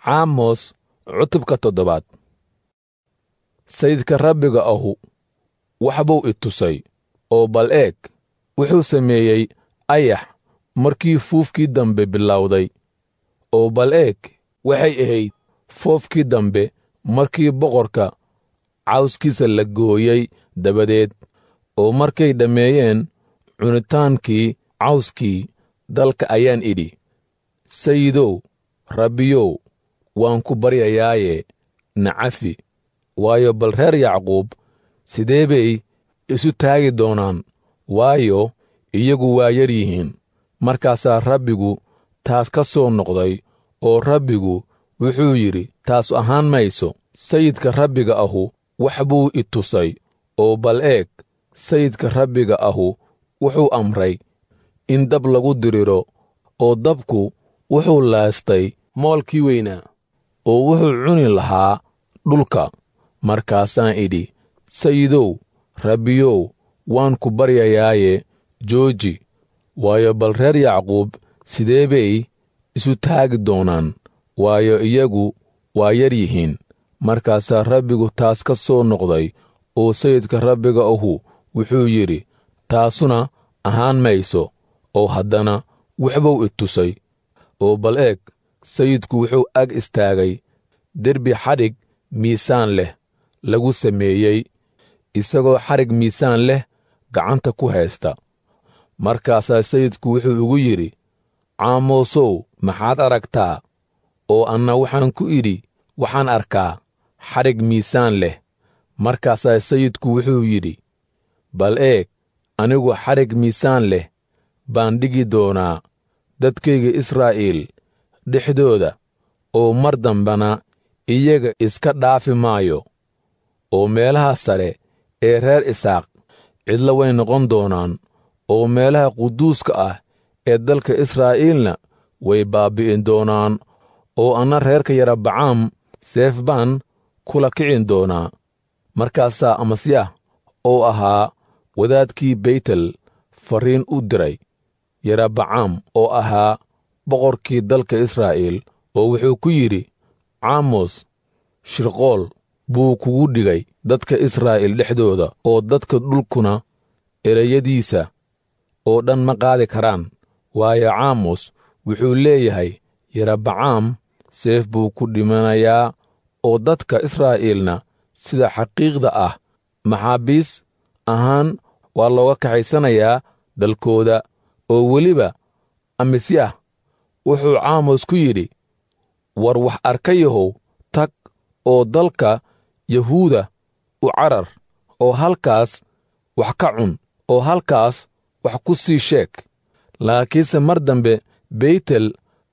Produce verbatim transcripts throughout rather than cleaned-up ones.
caamos cutubka toddobaad. sayidka rabbiga ahu wax buu i tusay oo bal eeg wuxuu sameeyey ayax markii fuufkii dambe bilowday, oo bal eeg waxay ahayd foofkii dambe markii boqorka cawskiisa la gooyey dabadeed, oo markay dhammeeyeen cunitaankii cawskii dalka ayaan idhi, sayidow rabbiyow waan ku baryayaaye na cafi, waayo bal reer yacquub sidee bay isu taagi doonaan, waayo iyagu waa yar yihiin. markaasaa rabbigu taas ka soo noqday, oo rabbigu wuxuu yidhi, taas ahaan mayso. sayidka rabbiga ahu wax buu i tusay, oo bal eeg sayidka rabbiga ahu wuxuu amray in dab lagu diriro, oo dabku wuxuu laastay moolkii weynaa, oo wuxuu cuni lahaa dhulka. markaasaan idhi, sayidow rabbiyow waan ku baryayaaye jooji, waayo bal reer yacquub sidee bay isu taagi doonaan, waayo iyagu waa yar yihiin. markaasaa rabbigu taas ka soo noqday, oo sayidka rabbiga ahu wuxuu yidhi, taasuna ahaan mayso. oo haddana waxbuu i tusay, oo bal eeg sayidku wuxuu ag istaagay derbi xadhig miisaan leh lagu sameeyey, isagoo xadhig miisaan leh gacanta ku haysta. markaasaa sayidku wuxuu igu yidhi, caamosow maxaad aragtaa? oo anna waxaan ku idhi, waxaan arkaa xadhig miisaan leh. markaasaa sayidku wuxuu yidhi, bal eeg anigu xadhig miisaan leh baan dhigi doonaa dadkayga israa'iil dhexdooda, oo mar dambana iyaga iska dhaafi maayo. oo meelaha sare ee reer isaaq cidla way noqon doonaan, oo meelaha quduuska ah ee dalka israa'iilna way baabbi'in doonaan. oo anna reerka yarabbacaam seef baan kula kicin doonaa. markaasaa amasyaah oo ahaa wadaadkii beytel farriin u diray yarabbacaam oo ahaa boqorkii dalka israa'iil, oo wuxuu ku yidhi, caamos shirqool buu kugu dhigay dadka israa'iil dhexdooda, oo dadka dhulkuna ereyadiisa oo dhan ma qaadi karaan. waayo caamos wuxuu leeyahay, yarabbacaam seef buu ku dhimanayaa, oo dadka israa'iilna sida xaqiiqda ah maxaabiis ahaan waa looga kaxaysanayaa dalkooda. oo weliba amasyaah wuxuu caamos ku yidhi, war wax arkayahow tag oo dalka yahuuda u carar, oo halkaas wax ka cun, oo halkaas wax ku sii sheeg. laakiinse mar dambe beytel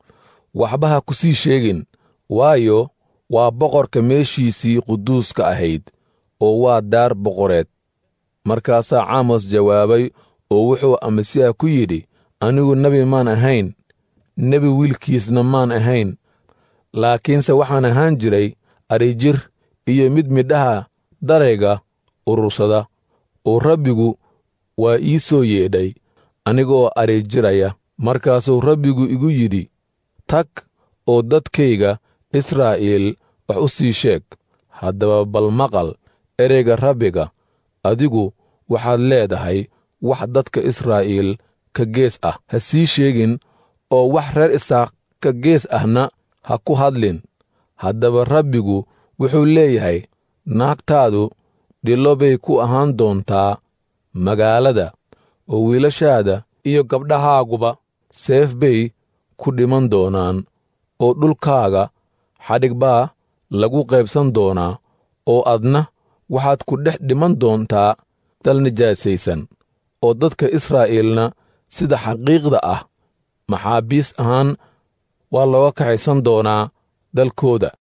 waxba ha ku sii sheegin, waayo waa boqorka meeshiisii quduuska ahayd, oo waa daar boqoreed. markaasaa caamos jawaabay oo wuxuu amasyaah ku yidhi, anigu nebi maan ahayn, nebi wiilkiisna maan ahayn, laakiinse waxaan ahaan jiray adhijir iyo mid midhaha darayga urursada. oo rabbigu waa ii soo yeedhay anigoo adhijiraya. markaasuu rabbigu igu yidhi, tag oo dadkayga israa'iil wax u sii sheeg. haddaba bal maqal ereyga rabbiga, adigu waxaad leedahay wax dadka israa'iil ka gees ah ha sii sheegin, oo wax reer isaaq ka gees ahna ha ku hadlin. haddaba rabbigu wuxuu leeyahay, naagtaadu dhillo bay ku ahaan doontaa magaalada, oo wiilashaada iyo gabdhahaaguba seef bay ku dhiman doonaan, oo dhulkaaga xadhig baa lagu qaybsan doonaa, oo adna waxaad ku dhex dhiman doontaa dal nijaasaysan. oo dadka israa'iilna sida xaqiiqda ah maxaabiis ahaan waa looga kaxaysan doonaa dalkooda.